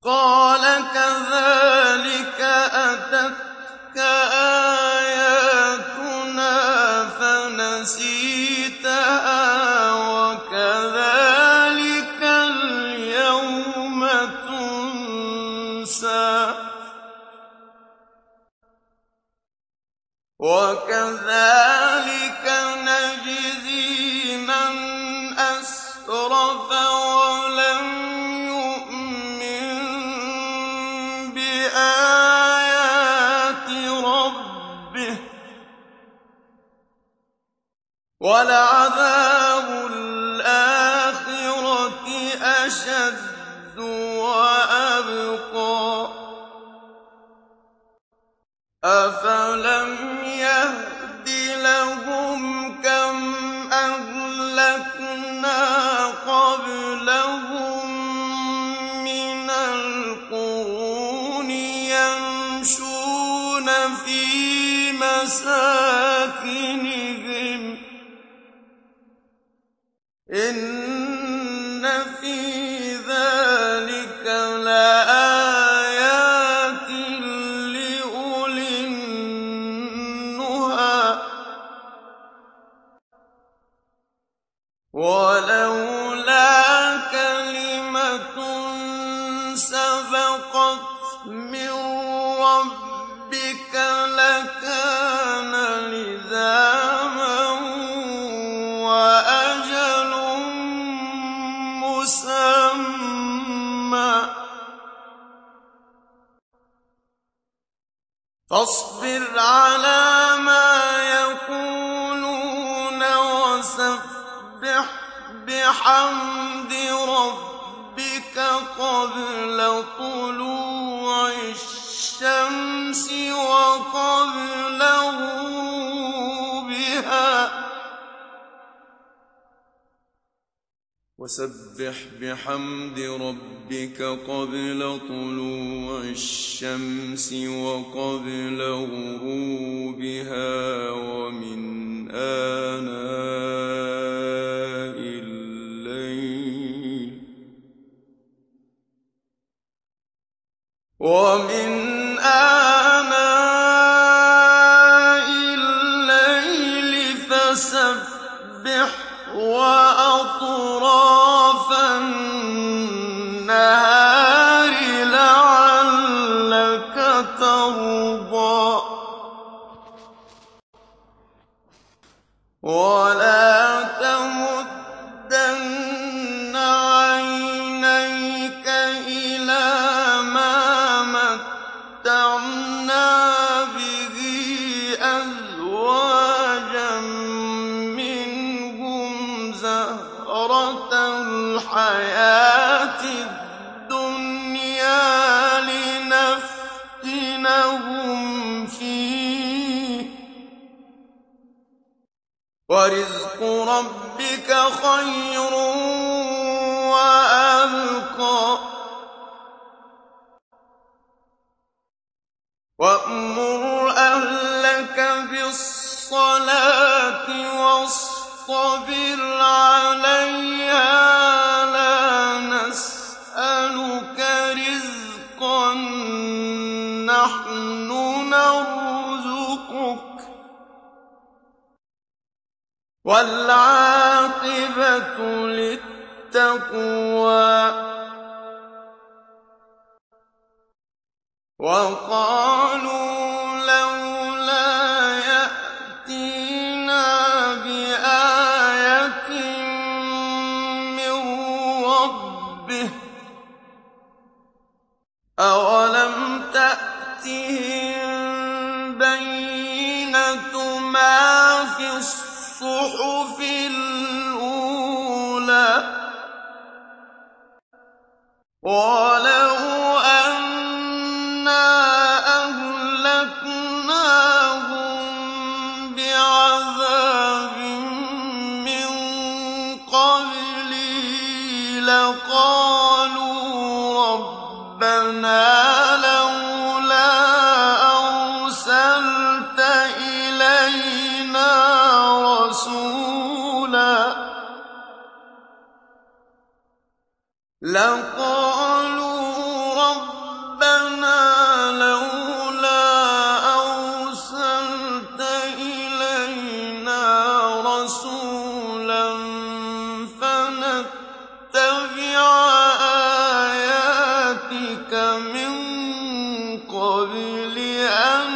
قَالَ كَذَٰلِكَ أَتَتْكَ آيَاتُنَا فَنَسِيتَهَا وَكَذَٰلِكَ الْيَوْمَ تُنسَىٰ وَكَذَٰلِكَ نَجْزِي مَنْ أَسْرَفَ وَلَمْ يُؤْمِن بِآيَاتِ رَبِّهِ ۚ وَلَعَذَابُ الْآخِرَةِ أَشَدُّ وَأَبْقَىٰ أَفَلَمْ يَهْدِ لَهُمْ كَمْ أَهْلَكْنَا قَبْلَهُم مِّنَ الْقُرُونِ يَمْشُونَ فِي مَسَاكِنِهِمْ ۗ إِنَّ فِي ذَٰلِكَ لَآيَاتٍ لِّأُولِي النُّهَىٰ ۗ وَلَوْلَا كَلِمَةٌ سَبَقَتْ مِن رَّبِّكَ لَكَانَ لِزَامًا وَأَجَلٌ مُّسَمًّى ۚ فاصبر عَلَىٰ مَا يَقُولُونَ وَسَبِّحْ بِحَمْدِ رَبِّكَ قَبْلَ طُلُوعِ الشَّمْسِ وَقَبْلَ غُرُوبِهَا ۖ وَسَبِّحْ بِحَمْدِ رَبِّكَ قَبْلَ طُلُوعِ الشَّمْسِ وَقَبْلَ غُرُوبِهَا وَمِنْ آنَاءِ اللَّيْلِ فَسَبِّحْ وَأَطْرَافَ النَّهَارِ لَعَلَّكَ تَرْضَىٰ وَلَا تَمُدَّنَّ عَيْنَيْكَ إِلَىٰ مَا مَتَّعْنَا بِهِ أَزْوَاجًا مِّنْهُمْ زَهْرَةَ الْحَيَاةِ الدُّنْيَا لِنَفْتِنَهُمْ فِيهِ ۚ وَرِزْقُ رَبِّكَ خَيْرٌ وَأَبْقَىٰ وَأْمُرْ أَهْلَكَ بِالصَّلَاةِ وَاصْطَبِرْ عَلَيْهَا ۖ لَا نَسْأَلُكَ رِزْقًا ۖ نَّحْنُ نَرْزُقُكَ ۗ وَالْعَاقِبَةُ لِلتَّقْوَىٰ وَقَالُوا لَوْلَا يَأْتِينَا بِآيَةٍ مِّن رَّبِّهِ ۚ أَوَلَمْ تَأْتِهِم بَيِّنَةُ مَا فِي الصُّحُفِ الْأُولَىٰ ۚ وَلَوْ أَنَّا أَهْلَكْنَاهُم بِعَذَابٍ مِّن قَبْلِهِ لَقَالُوا رَبَّنَا لَوْلَا أَرْسَلْتَ إِلَيْنَا رَسُولًا لَقَالُوا آياتك من قبل أن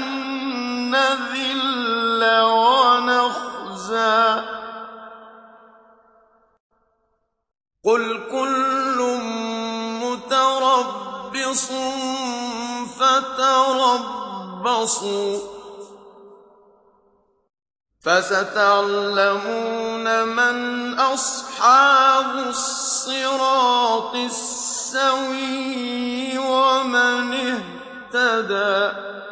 نذل ونخزى قل كل متربص فتربصوا فستعلمون من أصحاب الصراط السوي ومن اهتدى